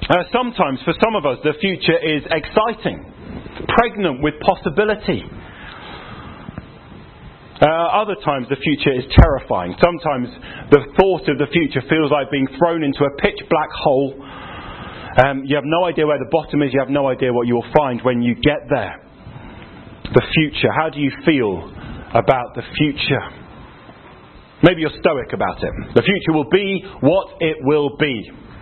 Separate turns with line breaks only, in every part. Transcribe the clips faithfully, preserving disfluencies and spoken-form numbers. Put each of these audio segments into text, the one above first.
Uh, sometimes, for some of us, the future is exciting, pregnant with possibility. Uh, other times, the future is terrifying. Sometimes, the thought of the future feels like being thrown into a pitch black hole. Um, you have no idea where the bottom is. You have no idea what you will find when you get there. The future. How do you feel about the future? Maybe you're stoic about it. The future will be what it will be.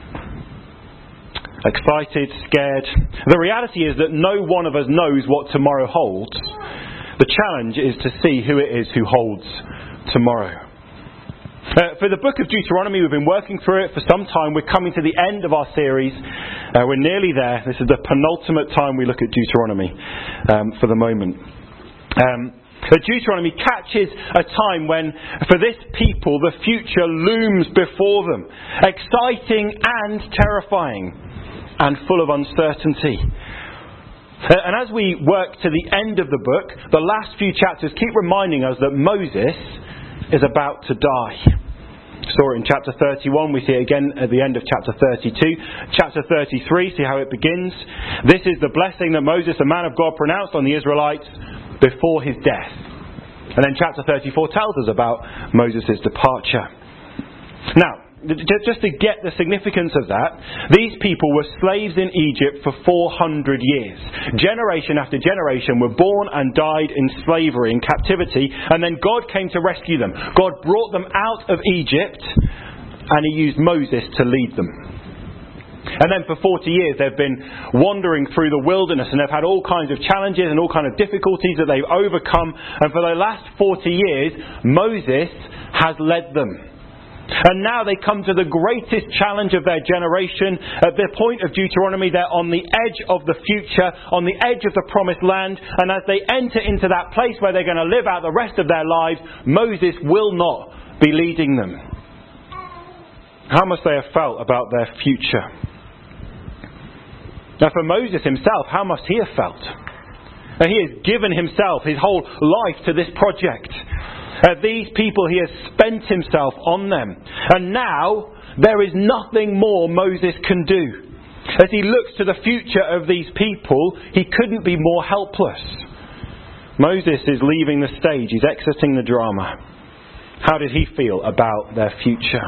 Excited, scared. The reality is that no one of us knows what tomorrow holds. The challenge is to see who it is who holds tomorrow. Uh, for the book of Deuteronomy, we've been working through it for some time. We're coming to the end of our series. Uh, we're nearly there. This is the penultimate time we look at Deuteronomy um, for the moment. Um, but Deuteronomy catches a time when, for this people, the future looms before them. Exciting and terrifying. And full of uncertainty. Uh, and as we work to the end of the book, the last few chapters keep reminding us that Moses is about to die. We saw it in chapter thirty-one, we see it again at the end of chapter thirty-two. Chapter thirty-three, see how it begins. This is the blessing that Moses, the man of God, pronounced on the Israelites before his death. And then chapter thirty-four tells us about Moses' departure. Now, just to get the significance of that, these people were slaves in Egypt for four hundred years. Generation after generation were born and died in slavery, in captivity, and then God came to rescue them. God brought them out of Egypt, and He used Moses to lead them. And then for forty years they've been wandering through the wilderness, and they've had all kinds of challenges and all kinds of difficulties that they've overcome. And for the last forty years, Moses has led them. And now they come to the greatest challenge of their generation. At the point of Deuteronomy, they're on the edge of the future, on the edge of the promised land. And as they enter into that place where they're going to live out the rest of their lives, Moses will not be leading them. How must they have felt about their future? Now for Moses himself, how must he have felt? Now, he has given himself, his whole life to this project. Uh, these people, he has spent himself on them. And now, there is nothing more Moses can do. As he looks to the future of these people, he couldn't be more helpless. Moses is leaving the stage. He's exiting the drama. How did he feel about their future?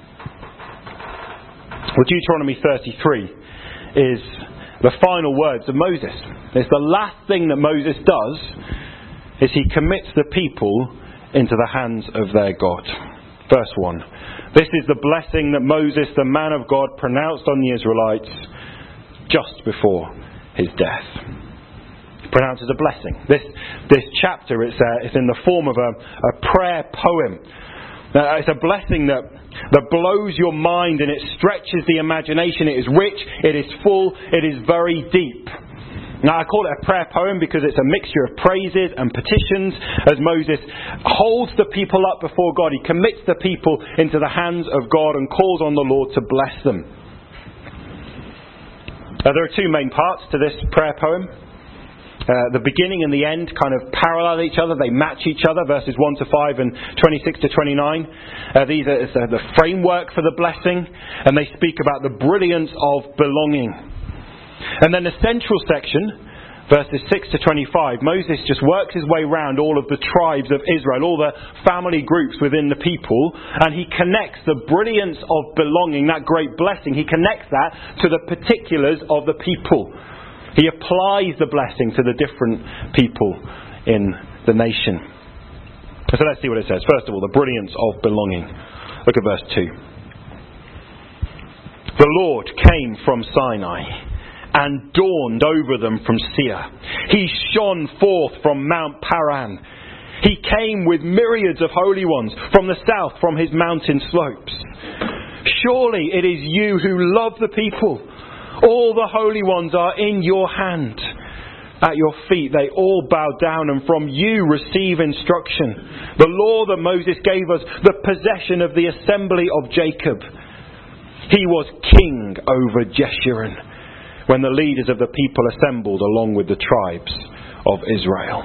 Well, Deuteronomy thirty-three is the final words of Moses. It's the last thing that Moses does, is he commits the people into the hands of their God. Verse one. This is the blessing that Moses, the man of God, pronounced on the Israelites just before his death. He pronounces a blessing. This this chapter, it's, uh, it's in the form of a, a prayer poem. Uh, it's a blessing that, that blows your mind and it stretches the imagination. It is rich, it is full, it is very deep. Now I call it a prayer poem because it's a mixture of praises and petitions as Moses holds the people up before God. He commits the people into the hands of God and calls on the Lord to bless them. Now, there are two main parts to this prayer poem. Uh, the beginning and the end kind of parallel each other. They match each other, verses one to five and twenty-six to twenty-nine. Uh, these are uh, the framework for the blessing, and they speak about the brilliance of belonging. And then the central section, verses six to twenty-five, Moses just works his way round all of the tribes of Israel, all the family groups within the people, and he connects the brilliance of belonging, that great blessing, he connects that to the particulars of the people. He applies the blessing to the different people in the nation. So let's see what it says. First of all, the brilliance of belonging. Look at verse two. The Lord came from Sinai and dawned over them from Seir. He shone forth from Mount Paran. He came with myriads of holy ones from the south, from his mountain slopes. Surely it is you who love the people. All the holy ones are in your hand. At your feet they all bow down, and from you receive instruction. The law that Moses gave us, the possession of the assembly of Jacob. He was king over Jeshurun, when the leaders of the people assembled along with the tribes of Israel.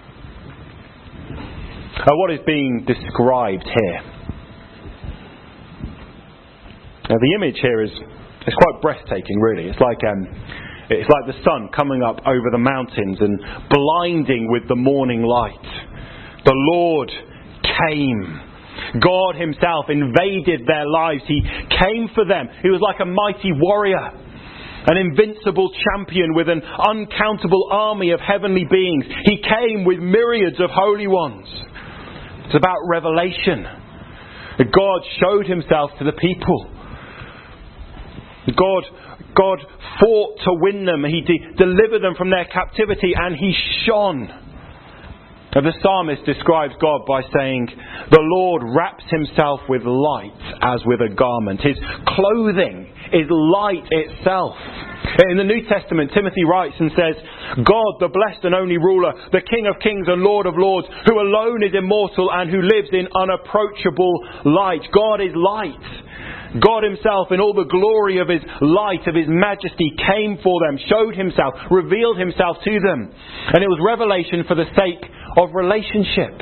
Now, what is being described here? Now, the image here is It's quite breathtaking, really. It's like um, it's like the sun coming up over the mountains and blinding with the morning light. The Lord came. God himself invaded their lives. He came for them. He was like a mighty warrior, an invincible champion with an uncountable army of heavenly beings. He came with myriads of holy ones. It's about revelation. God showed himself to the people. God, God fought to win them. He de- delivered them from their captivity, and he shone. And the psalmist describes God by saying, the Lord wraps himself with light as with a garment. His clothing is light itself. In the New Testament, Timothy writes and says, God, the blessed and only ruler, the King of kings and Lord of lords, who alone is immortal and who lives in unapproachable light. God is light. God himself, in all the glory of his light, of his majesty, came for them, showed himself, revealed himself to them. And it was revelation for the sake of relationship.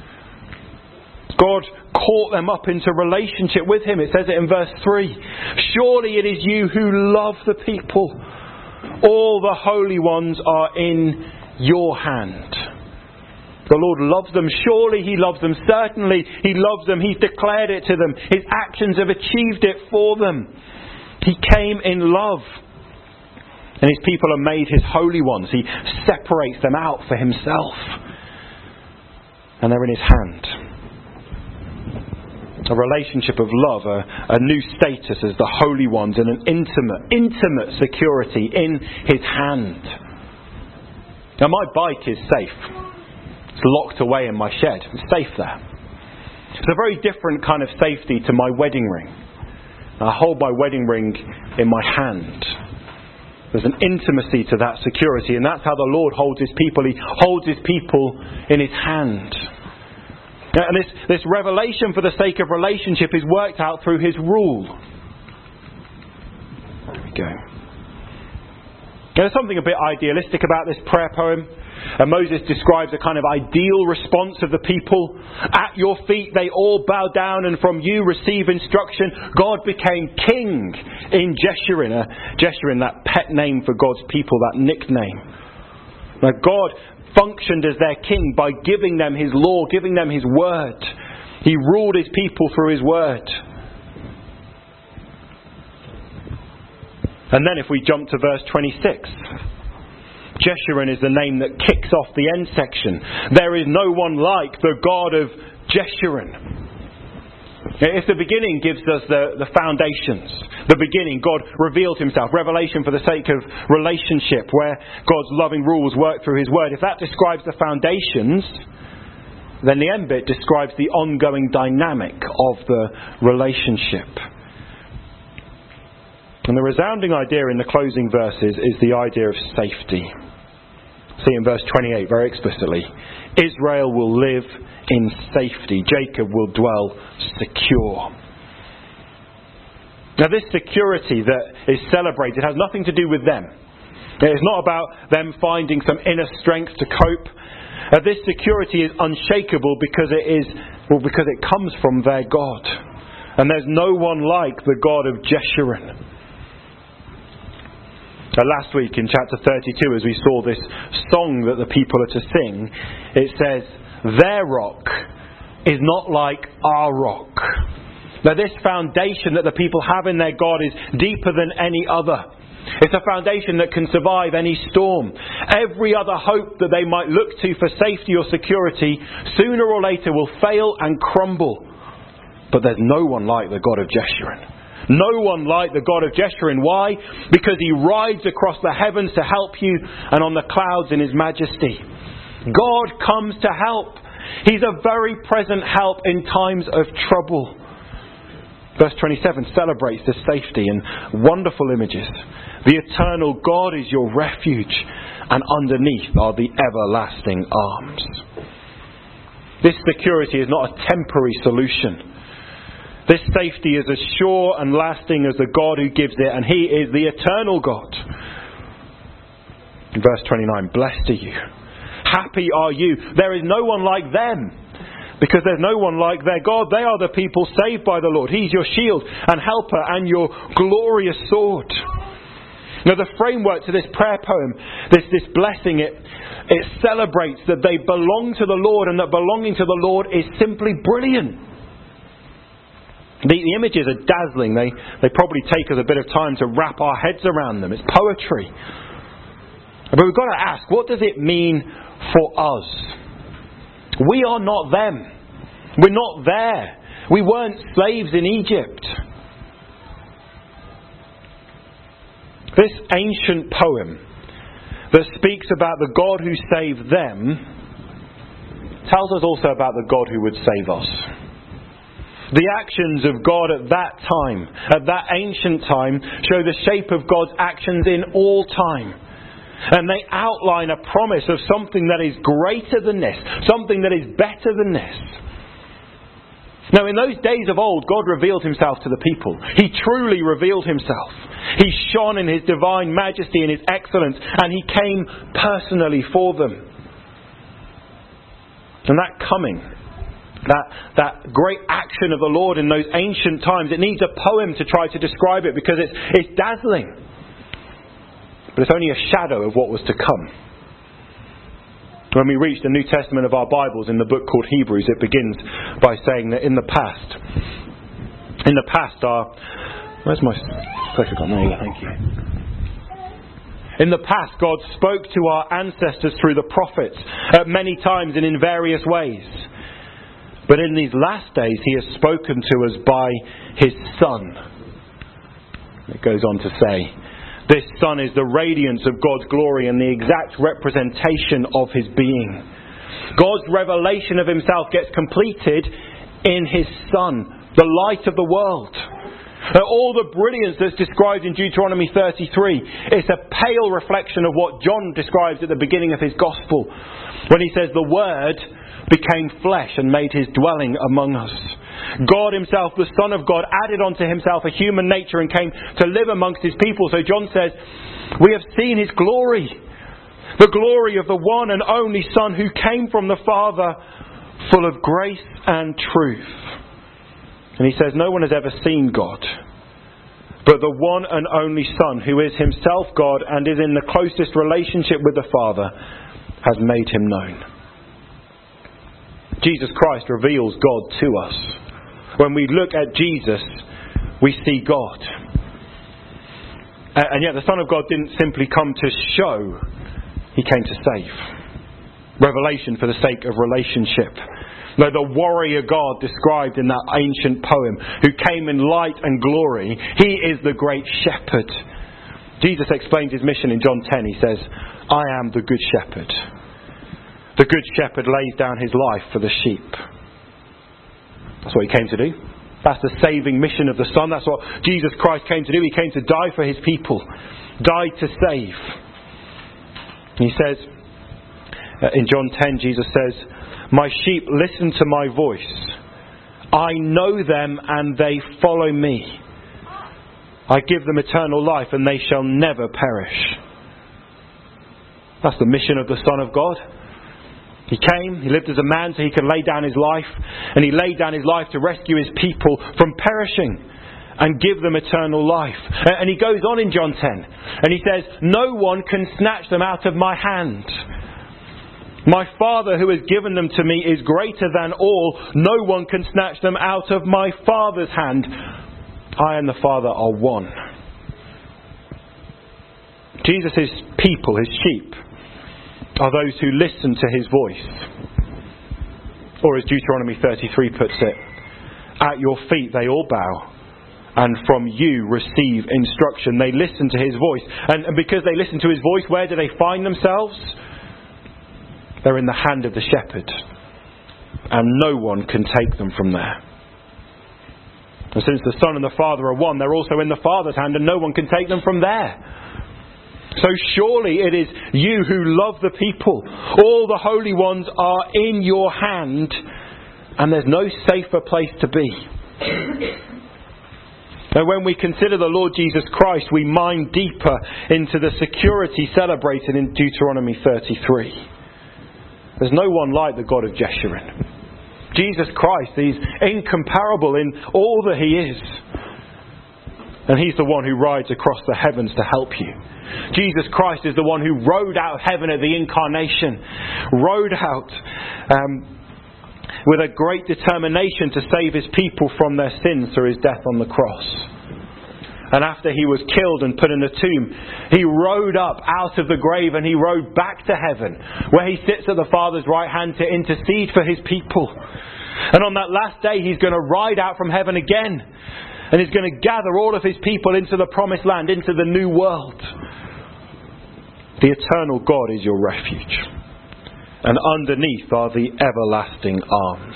God caught them up into relationship with him. It says it in verse three. Surely it is you who love the people. All the holy ones are in your hand. The Lord loves them. Surely he loves them. Certainly he loves them. He's declared it to them. His actions have achieved it for them. He came in love. And his people are made his holy ones. He separates them out for himself. And they're in his hand. A relationship of love, a, a new status as the holy ones, and an intimate, intimate security in his hand. Now my bike is safe. It's locked away in my shed. It's safe there. It's a very different kind of safety to my wedding ring. I hold my wedding ring in my hand. There's an intimacy to that security, and that's how the Lord holds his people. He holds his people in his hand. And this, this revelation for the sake of relationship is worked out through his rule. There we go. Now, there's something a bit idealistic about this prayer poem. And Moses describes a kind of ideal response of the people. At your feet they all bow down and from you receive instruction. God became king in Jeshurun. Uh, Jeshurun, that pet name for God's people, that nickname. Now God functioned as their king by giving them his law, giving them his word. He ruled his people through his word. And then if we jump to verse twenty-six... Jeshurun is the name that kicks off the end section. There is no one like the God of Jeshurun. If the beginning gives us the, the foundations, the beginning, God revealed himself, revelation for the sake of relationship, where God's loving rules work through his word. If that describes the foundations, then the end bit describes the ongoing dynamic of the relationship. And the resounding idea in the closing verses is the idea of safety. See in verse twenty-eight very explicitly. Israel will live in safety. Jacob will dwell secure. Now this security that is celebrated has nothing to do with them. It's not about them finding some inner strength to cope. Uh, this security is unshakable because it is, well, because it comes from their God. And there's no one like the God of Jeshurun. Uh, last week in chapter thirty-two, as we saw this song that the people are to sing, it says, their rock is not like our rock. Now this foundation that the people have in their God is deeper than any other. It's a foundation that can survive any storm. Every other hope that they might look to for safety or security, sooner or later will fail and crumble. But there's no one like the God of Jeshurun. No one like the God of Jeshurun. Why? Because he rides across the heavens to help you, and on the clouds in his majesty. God comes to help. He's a very present help in times of trouble. Verse twenty-seven celebrates this safety in wonderful images. The eternal God is your refuge, and underneath are the everlasting arms. This security is not a temporary solution. This safety is as sure and lasting as the God who gives it, and he is the eternal God. Verse twenty-nine, blessed are you. Happy are you. There is no one like them. Because there's no one like their God. They are the people saved by the Lord. He's your shield and helper and your glorious sword. Now the framework to this prayer poem, this, this blessing, it, it celebrates that they belong to the Lord, and that belonging to the Lord is simply brilliant. The, the images are dazzling. They, they probably take us a bit of time to wrap our heads around them. It's poetry. But we've got to ask, what does it mean for us? We are not them. We're not there. We weren't slaves in Egypt. This ancient poem that speaks about the God who saved them tells us also about the God who would save us. The actions of God at that time, at that ancient time, show the shape of God's actions in all time. And they outline a promise of something that is greater than this, something that is better than this. Now, in those days of old, God revealed himself to the people. He truly revealed himself. He shone in his divine majesty and his excellence, and he came personally for them. And that coming, that, that great action of the Lord in those ancient times, it needs a poem to try to describe it, because it's, it's dazzling. But it's only a shadow of what was to come. When we reach the New Testament of our Bibles in the book called Hebrews, it begins by saying that in the past, in the past our... Where's my clicker gone? There you go, thank you. In the past, God spoke to our ancestors through the prophets at many times and in various ways. But in these last days, he has spoken to us by his Son. It goes on to say, this Son is the radiance of God's glory and the exact representation of his being. God's revelation of himself gets completed in his Son, the light of the world. All the brilliance that's described in Deuteronomy thirty-three, it's a pale reflection of what John describes at the beginning of his Gospel, when he says the Word became flesh and made his dwelling among us. God himself, the Son of God, added onto himself a human nature and came to live amongst his people. So John says, we have seen his glory, the glory of the one and only Son who came from the Father, full of grace and truth. And he says, no one has ever seen God, but the one and only Son, who is himself God and is in the closest relationship with the Father, has made him known. Jesus Christ reveals God to us. When we look at Jesus, we see God. And yet the Son of God didn't simply come to show, he came to save. Revelation for the sake of relationship. No, the warrior God described in that ancient poem, who came in light and glory, he is the great shepherd. Jesus explains his mission in John ten. He says, I am the good shepherd. The good shepherd lays down his life for the sheep. That's what he came to do. That's the saving mission of the Son. That's what Jesus Christ came to do. He came to die for his people. Died to save. He says, in John ten, Jesus says, my sheep listen to my voice. I know them and they follow me. I give them eternal life and they shall never perish. That's the mission of the Son of God. He came, he lived as a man so he could lay down his life, and he laid down his life to rescue his people from perishing and give them eternal life. And he goes on in John ten, and he says, no one can snatch them out of my hand. My Father who has given them to me is greater than all. No one can snatch them out of my Father's hand. I and the Father are one. Jesus' people, his sheep, are those who listen to his voice. Or as Deuteronomy thirty-three puts it, at your feet they all bow, and from you receive instruction. They listen to his voice. And, and because they listen to his voice, where do they find themselves? They're in the hand of the shepherd. And no one can take them from there. And since the Son and the Father are one, they're also in the Father's hand, and no one can take them from there. So surely it is you who love the people. All the holy ones are in your hand, and there's no safer place to be. And when we consider the Lord Jesus Christ, we mine deeper into the security celebrated in Deuteronomy thirty-three. There's no one like the God of Jeshurun. Jesus Christ, He's incomparable in all that He is. And He's the one who rides across the heavens to help you. Jesus Christ is the one who rode out of heaven at the incarnation. Rode out um, with a great determination to save His people from their sins through His death on the cross. And after He was killed and put in a tomb, He rode up out of the grave and He rode back to heaven, where He sits at the Father's right hand to intercede for His people. And on that last day He's going to ride out from heaven again. And He's going to gather all of His people into the promised land, into the new world. The eternal God is your refuge. And underneath are the everlasting arms.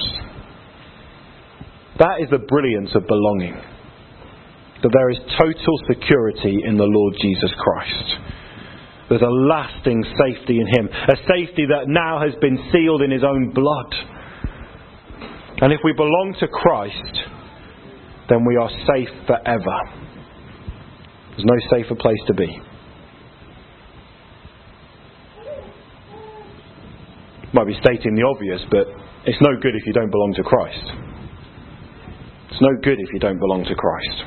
That is the brilliance of belonging. That there is total security in the Lord Jesus Christ. There's a lasting safety in Him. A safety that now has been sealed in His own blood. And if we belong to Christ, then we are safe forever. There's no safer place to be. Might be stating the obvious, but it's no good if you don't belong to Christ. It's no good if you don't belong to Christ.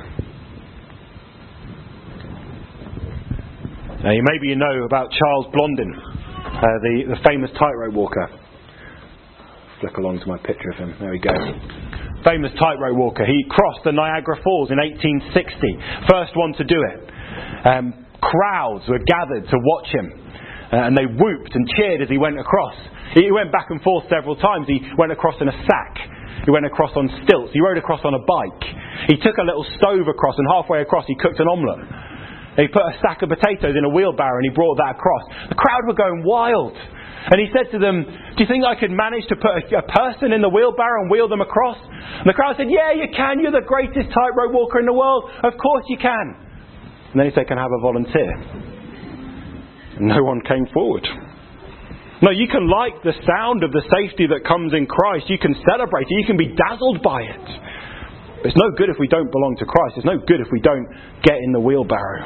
Now, you, maybe you know about Charles Blondin, uh, the, the famous tightrope walker. Flick along to my picture of him. There we go. Famous tightrope walker. He crossed the Niagara Falls in eighteen sixty. First one to do it. Um, crowds were gathered to watch him. Uh, and they whooped and cheered as he went across. He went back and forth several times. He went across in a sack. He went across on stilts. He rode across on a bike. He took a little stove across, and halfway across he cooked an omelette. He put a sack of potatoes in a wheelbarrow and he brought that across. The crowd were going wild. And he said to them, "Do you think I could manage to put a, a person in the wheelbarrow and wheel them across?" And the crowd said, "Yeah, you can. You're the greatest tightrope walker in the world. Of course you can." And then he said, "Can I have a volunteer?" And no one came forward. No, you can like the sound of the safety that comes in Christ. You can celebrate it. You can be dazzled by it. But it's no good if we don't belong to Christ. It's no good if we don't get in the wheelbarrow.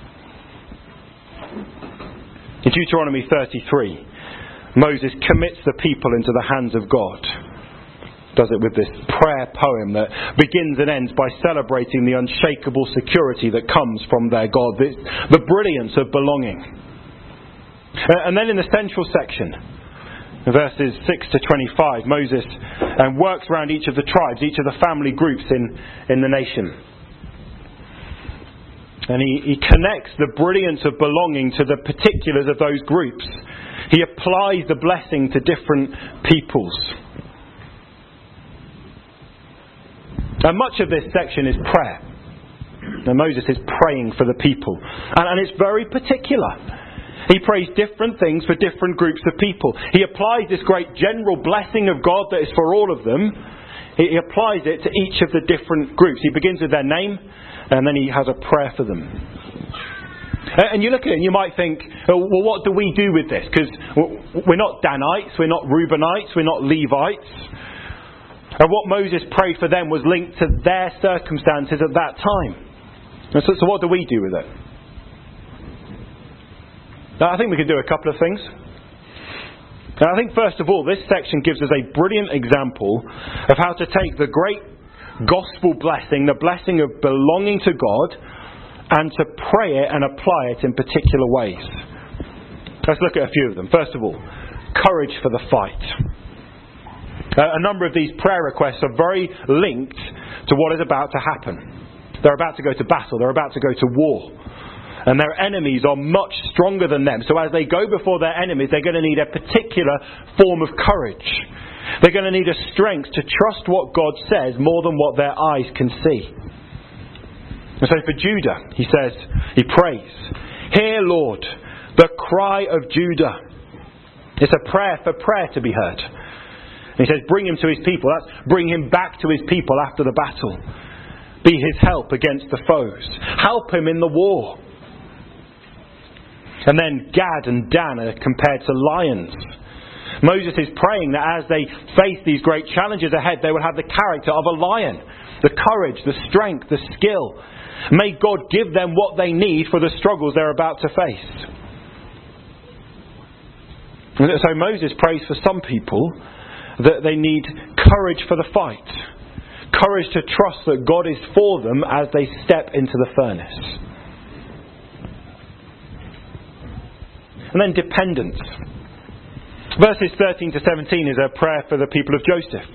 In Deuteronomy thirty-three, Moses commits the people into the hands of God. Does it with this prayer poem that begins and ends by celebrating the unshakable security that comes from their God. The, the brilliance of belonging. Uh, and then in the central section, verses six to twenty-five, Moses um, works around each of the tribes, each of the family groups in, in the nation. And he, he connects the brilliance of belonging to the particulars of those groups. He applies the blessing to different peoples. And much of this section is prayer. And Moses is praying for the people. And, and it's very particular. He prays different things for different groups of people. He applies this great general blessing of God that is for all of them. He, he applies it to each of the different groups. He begins with their name, and then he has a prayer for them. And you look at it and you might think, well, what do we do with this? Because we're not Danites, we're not Reubenites, we're not Levites. And what Moses prayed for them was linked to their circumstances at that time. And so, so what do we do with it? Now, I think we could do a couple of things. Now, I think first of all, this section gives us a brilliant example of how to take the great gospel blessing, the blessing of belonging to God, and to pray it and apply it in particular ways. Let's look at a few of them. First of all, courage for the fight. Uh, a number of these prayer requests are very linked to what is about to happen. They're about to go to battle. They're about to go to war. And their enemies are much stronger than them. So as they go before their enemies, they're going to need a particular form of courage. They're going to need a strength to trust what God says more than what their eyes can see. And so for Judah, he says, he prays, "Hear, Lord, the cry of Judah." It's a prayer for prayer to be heard. And he says, bring him to his people. That's bring him back to his people after the battle. Be his help against the foes. Help him in the war. And then Gad and Dan are compared to lions. Moses is praying that as they face these great challenges ahead, they will have the character of a lion. The courage, the strength, the skill. May God give them what they need for the struggles they're about to face. So Moses prays for some people, that they need courage for the fight. Courage to trust that God is for them as they step into the furnace. And then dependence. Verses thirteen to seventeen is a prayer for the people of Joseph.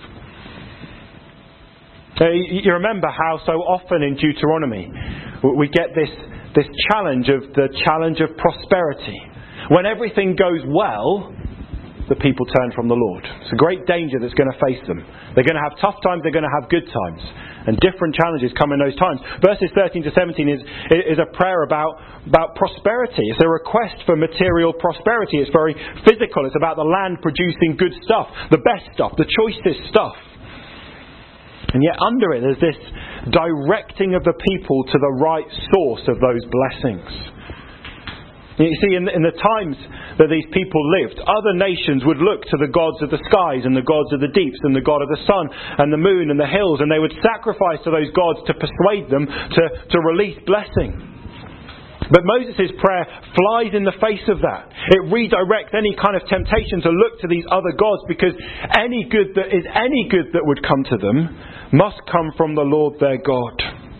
Uh, you remember how so often in Deuteronomy we get this, this challenge of the challenge of prosperity. When everything goes well, the people turn from the Lord. It's a great danger that's going to face them. They're going to have tough times, they're going to have good times. And different challenges come in those times. Verses thirteen to seventeen is, is a prayer about, about prosperity. It's a request for material prosperity. It's very physical. It's about the land producing good stuff, the best stuff, the choicest stuff. And yet under it there's this directing of the people to the right source of those blessings. You see, in the, in the times that these people lived, other nations would look to the gods of the skies and the gods of the deeps and the god of the sun and the moon and the hills, and they would sacrifice to those gods to persuade them to, to release blessing. But Moses' prayer flies in the face of that. It redirects any kind of temptation to look to these other gods, because any good that is any good that would come to them must come from the Lord their God.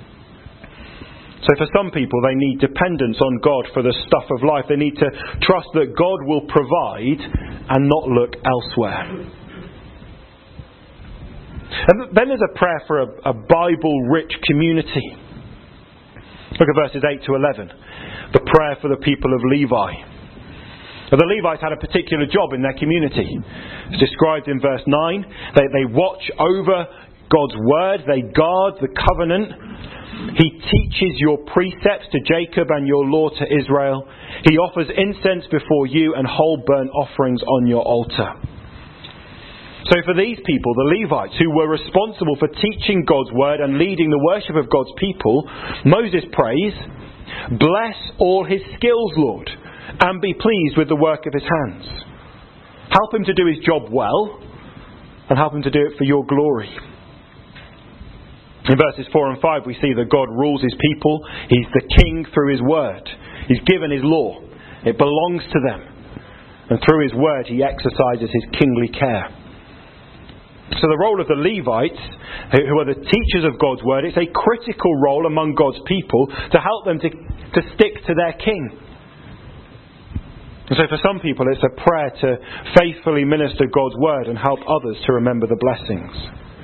So for some people, they need dependence on God for the stuff of life. They need to trust that God will provide and not look elsewhere. And then there's a prayer for a, a Bible-rich community. Look at verses eight to eleven. The prayer for the people of Levi. Now, the Levites had a particular job in their community. It's described in verse nine. They, they watch over God's word. They guard the covenant. He teaches your precepts to Jacob and your law to Israel. He offers incense before you and whole burnt offerings on your altar. So for these people, the Levites, who were responsible for teaching God's word and leading the worship of God's people, Moses prays, "Bless all his skills, Lord, and be pleased with the work of his hands. Help him to do his job well, and help him to do it for your glory." In verses four and five we see that God rules his people. He's the king through his word. He's given his law. It belongs to them. And through his word he exercises his kingly care. So the role of the Levites, who are the teachers of God's word, it's a critical role among God's people to help them to, to stick to their king. And so for some people it's a prayer to faithfully minister God's word and help others to remember the blessings.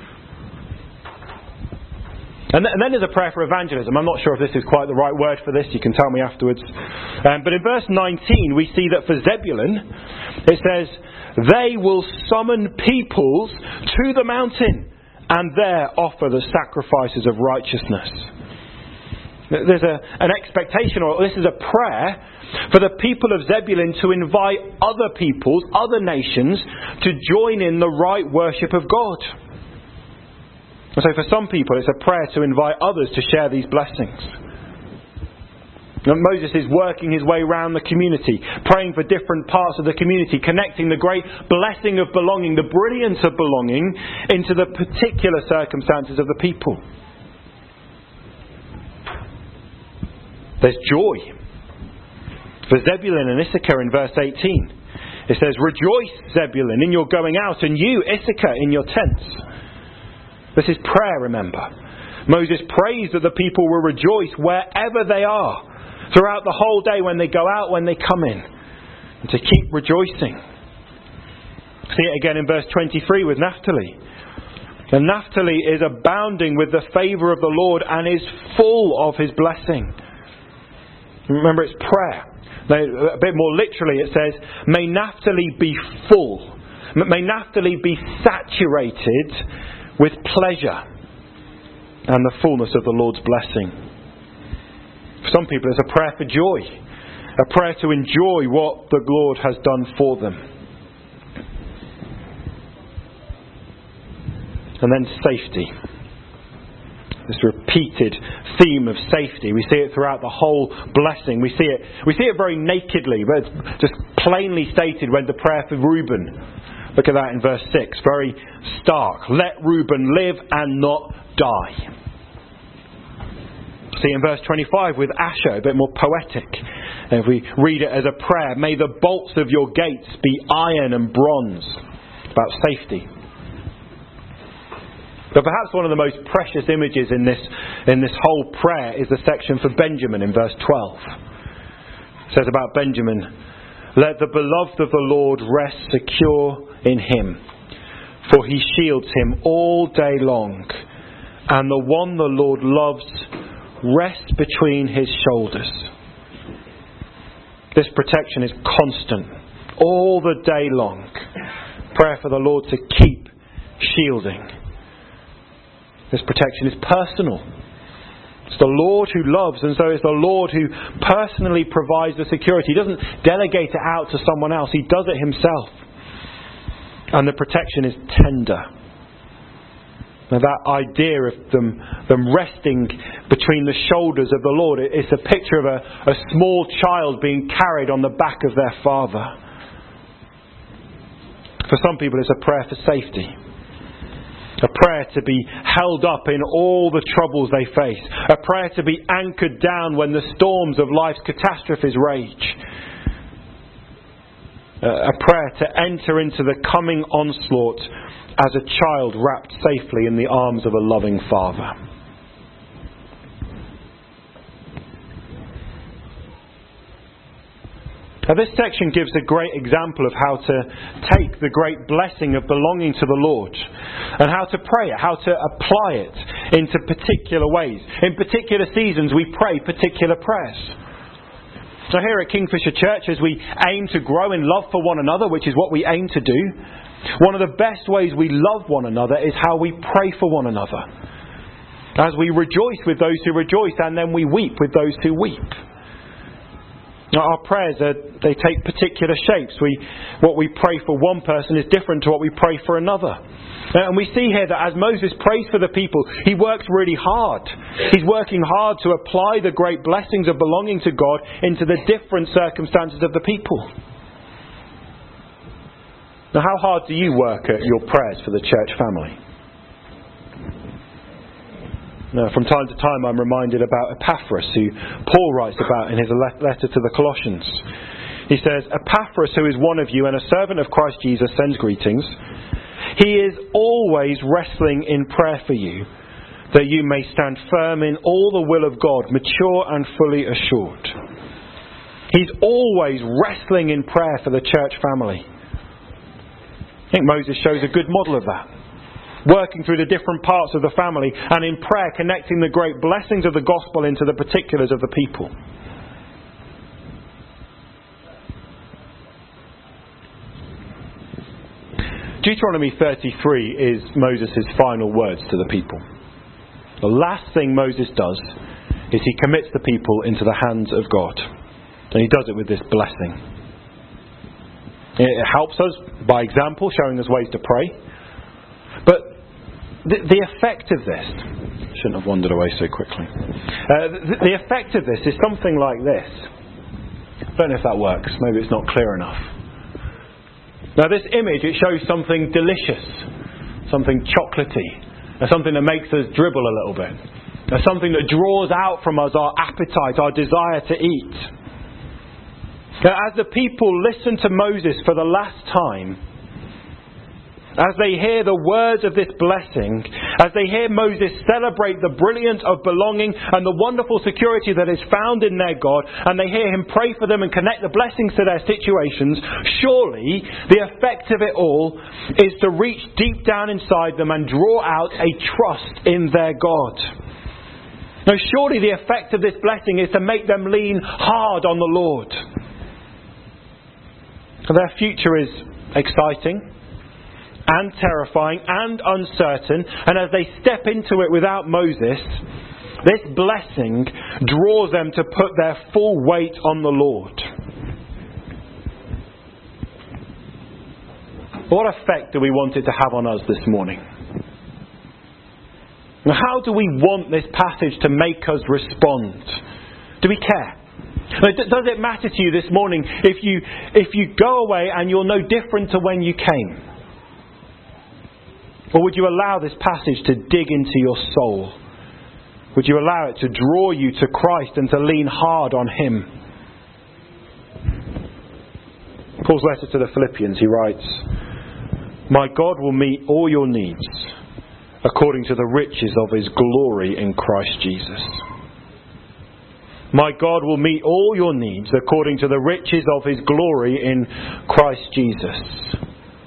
And then there's a prayer for evangelism. I'm not sure if this is quite the right word for this. You can tell me afterwards. Um, but in verse nineteen, we see that for Zebulun, it says, "They will summon peoples to the mountain and there offer the sacrifices of righteousness." There's a, an expectation, or this is a prayer for the people of Zebulun to invite other peoples, other nations, to join in the right worship of God. And so for some people it's a prayer to invite others to share these blessings. And Moses is working his way around the community, praying for different parts of the community, connecting the great blessing of belonging, the brilliance of belonging, into the particular circumstances of the people. There's joy. For Zebulun and Issachar in verse eighteen, it says, "Rejoice, Zebulun, in your going out, and you, Issachar, in your tents." This is prayer, remember. Moses prays that the people will rejoice wherever they are, throughout the whole day, when they go out, when they come in, and to keep rejoicing. See it again in verse twenty-three with Naphtali. And Naphtali is abounding with the favour of the Lord and is full of his blessing. Remember, it's prayer. Now, a bit more literally it says, "May Naphtali be full. May Naphtali be saturated with pleasure and the fullness of the Lord's blessing." For some people it's a prayer for joy, a prayer to enjoy what the Lord has done for them. And then safety. This repeated theme of safety. We see it throughout the whole blessing. We see it, we see it very nakedly, but it's just plainly stated when the prayer for Reuben. Look at that in verse six, very stark. "Let Reuben live and not die." See in verse twenty-five with Asher, a bit more poetic. And if we read it as a prayer, "May the bolts of your gates be iron and bronze." About safety. But perhaps one of the most precious images in this, in this whole prayer is the section for Benjamin in verse twelve. It says about Benjamin, "Let the beloved of the Lord rest secure in him, for he shields him all day long, and the one the Lord loves rests between his shoulders." This protection is constant, all the day long. Prayer for the Lord to keep shielding. This protection is personal. It's the Lord who loves, and so it's the Lord who personally provides the security. He doesn't delegate it out to someone else. He does it himself. And the protection is tender. Now that idea of them, them resting between the shoulders of the Lord, it's a picture of a, a small child being carried on the back of their father. For some people it's a prayer for safety. A prayer to be held up in all the troubles they face. A prayer to be anchored down when the storms of life's catastrophes rage. A prayer to enter into the coming onslaught as a child wrapped safely in the arms of a loving father. Now this section gives a great example of how to take the great blessing of belonging to the Lord and how to pray it, how to apply it into particular ways. In particular seasons we pray particular prayers. So here at Kingfisher Church, as we aim to grow in love for one another, which is what we aim to do, one of the best ways we love one another is how we pray for one another. As we rejoice with those who rejoice, and then we weep with those who weep. Now, our prayers, are, they take particular shapes. We, what we pray for one person is different to what we pray for another. And we see here that as Moses prays for the people, he works really hard. He's working hard to apply the great blessings of belonging to God into the different circumstances of the people. Now, how hard do you work at your prayers for the church family? Now, from time to time I'm reminded about Epaphras, who Paul writes about in his letter to the Colossians. He says, "Epaphras, who is one of you and a servant of Christ Jesus, sends greetings. He is always wrestling in prayer for you, that you may stand firm in all the will of God, mature and fully assured." He's always wrestling in prayer for the church family. I think Moses shows a good model of that. Working through the different parts of the family and in prayer connecting the great blessings of the gospel into the particulars of the people. Deuteronomy thirty-three is Moses' final words to the people. The last thing Moses does is he commits the people into the hands of God. And he does it with this blessing. It helps us by example, showing us ways to pray. But the, the effect of this, shouldn't have wandered away so quickly. Uh, the, the effect of this is something like this. I don't know if that works. Maybe it's not clear enough. Now this image, it shows something delicious, something chocolatey, something that makes us dribble a little bit, something that draws out from us our appetite, our desire to eat. Now, as the people listen to Moses for the last time, as they hear the words of this blessing, as they hear Moses celebrate the brilliance of belonging and the wonderful security that is found in their God, and they hear him pray for them and connect the blessings to their situations, surely the effect of it all is to reach deep down inside them and draw out a trust in their God. Now, surely the effect of this blessing is to make them lean hard on the Lord. Their future is exciting and terrifying and uncertain, and as they step into it without Moses, this blessing draws them to put their full weight on the Lord. What effect do we want it to have on us this morning? How do we want this passage to make us respond? Do we care? Does it matter to you this morning if you if you go away and you're no different to when you came? Or would you allow this passage to dig into your soul? Would you allow it to draw you to Christ and to lean hard on him? Paul's letter to the Philippians, he writes, "My God will meet all your needs according to the riches of his glory in Christ Jesus. My God will meet all your needs according to the riches of his glory in Christ Jesus.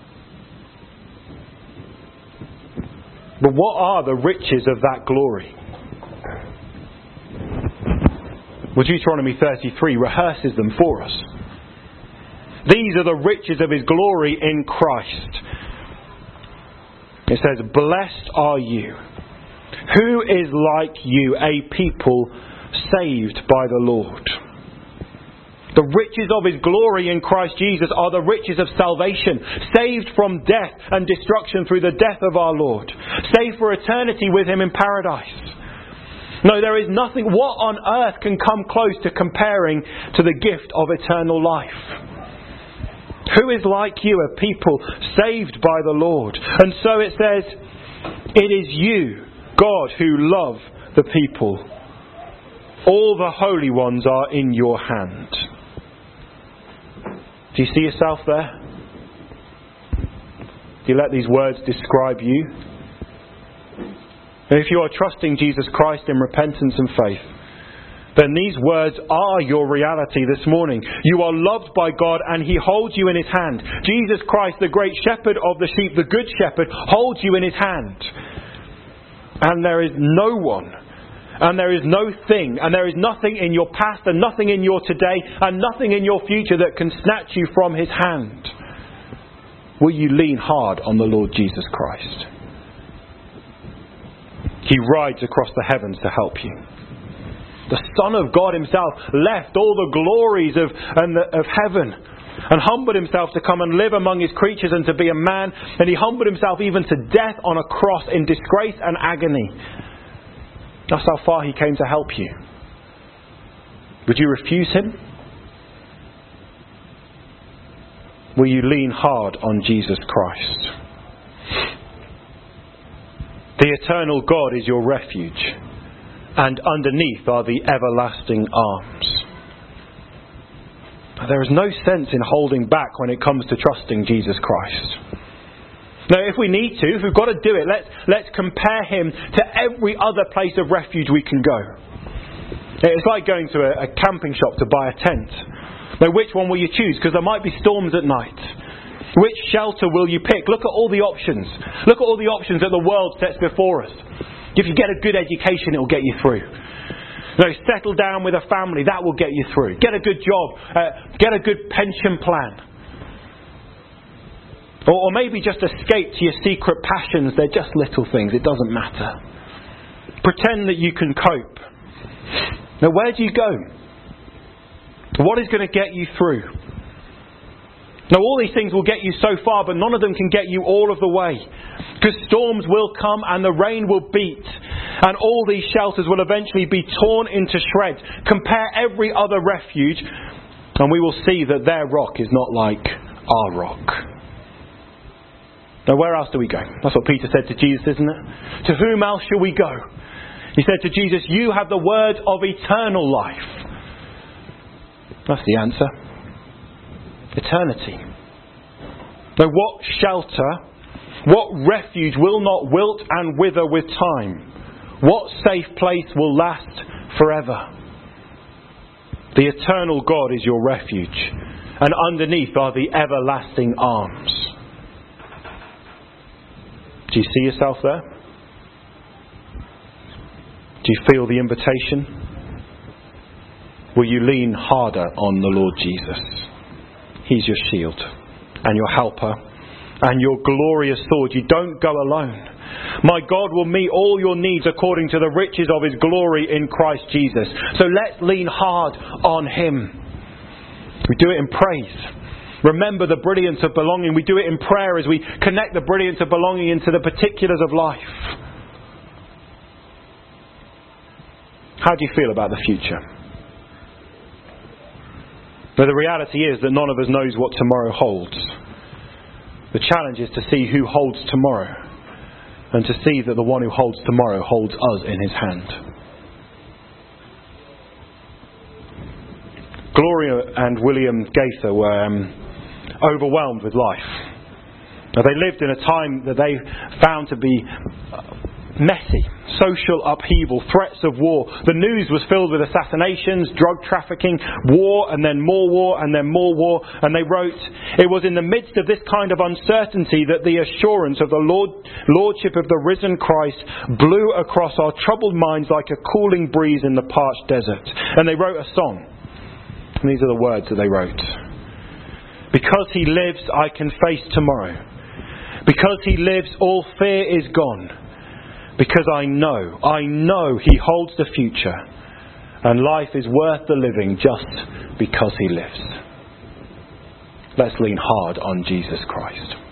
But what are the riches of that glory? Well, Deuteronomy thirty-three rehearses them for us. These are the riches of his glory in Christ. It says, blessed are you. Who is like you, a people saved by the Lord? The riches of his glory in Christ Jesus are the riches of salvation, saved from death and destruction through the death of our Lord, saved for eternity with him in paradise. No, there is nothing. What on earth can come close to comparing to the gift of eternal life? Who is like you, a people saved by the Lord? And so it says, it is you, God, who love the people. All the holy ones are in your hand. Do you see yourself there? Do you let these words describe you? And if you are trusting Jesus Christ in repentance and faith, then these words are your reality this morning. You are loved by God and he holds you in his hand. Jesus Christ, the great shepherd of the sheep, the good shepherd, holds you in his hand. And there is no one, and there is no thing, and there is nothing in your past and nothing in your today and nothing in your future that can snatch you from his hand. Will you lean hard on the Lord Jesus Christ? He rides across the heavens to help you. The Son of God himself left all the glories of, and the, of heaven and humbled himself to come and live among his creatures and to be a man. And he humbled himself even to death on a cross in disgrace and agony. That's how far he came to help you. Would you refuse him? Will you lean hard on Jesus Christ? The eternal God is your refuge, and underneath are the everlasting arms. There is no sense in holding back when it comes to trusting Jesus Christ. Now, if we need to, if we've got to do it, let's, let's compare him to every other place of refuge we can go. It's like going to a, a camping shop to buy a tent. Now, which one will you choose? Because there might be storms at night. Which shelter will you pick? Look at all the options. Look at all the options that the world sets before us. If you get a good education, it will get you through. You know, settle down with a family, that will get you through. Get a good job. Uh, get a good pension plan. Or, or maybe just escape to your secret passions. They're just little things. It doesn't matter. Pretend that you can cope. Now, where do you go? What is going to get you through? Now, all these things will get you so far, but none of them can get you all of the way. Because storms will come and the rain will beat. And all these shelters will eventually be torn into shreds. Compare every other refuge and we will see that their rock is not like our rock. Now, where else do we go? That's what Peter said to Jesus, isn't it? To whom else shall we go? He said to Jesus, you have the words of eternal life. That's the answer. Eternity. Now, what shelter, what refuge will not wilt and wither with time? What safe place will last forever? The eternal God is your refuge, and underneath are the everlasting arms. Do you see yourself there? Do you feel the invitation? Will you lean harder on the Lord Jesus? He's your shield and your helper and your glorious sword. You don't go alone. My God will meet all your needs according to the riches of his glory in Christ Jesus. So let's lean hard on him. We do it in praise. Remember the brilliance of belonging. We do it in prayer as we connect the brilliance of belonging into the particulars of life. How do you feel about the future? But the reality is that none of us knows what tomorrow holds. The challenge is to see who holds tomorrow, and to see that the one who holds tomorrow holds us in his hand. Gloria and William Gaither were um, overwhelmed with life. Now, they lived in a time that they found to be messy. Social upheaval, threats of war. The news was filled with assassinations, drug trafficking, war, and then more war, and then more war. And they wrote, it was in the midst of this kind of uncertainty that the assurance of the Lord, Lordship of the risen Christ blew across our troubled minds like a cooling breeze in the parched desert. And they wrote a song. And these are the words that they wrote. Because he lives, I can face tomorrow. Because he lives, all fear is gone. Because I know, I know he holds the future. And life is worth the living just because he lives. Let's lean hard on Jesus Christ.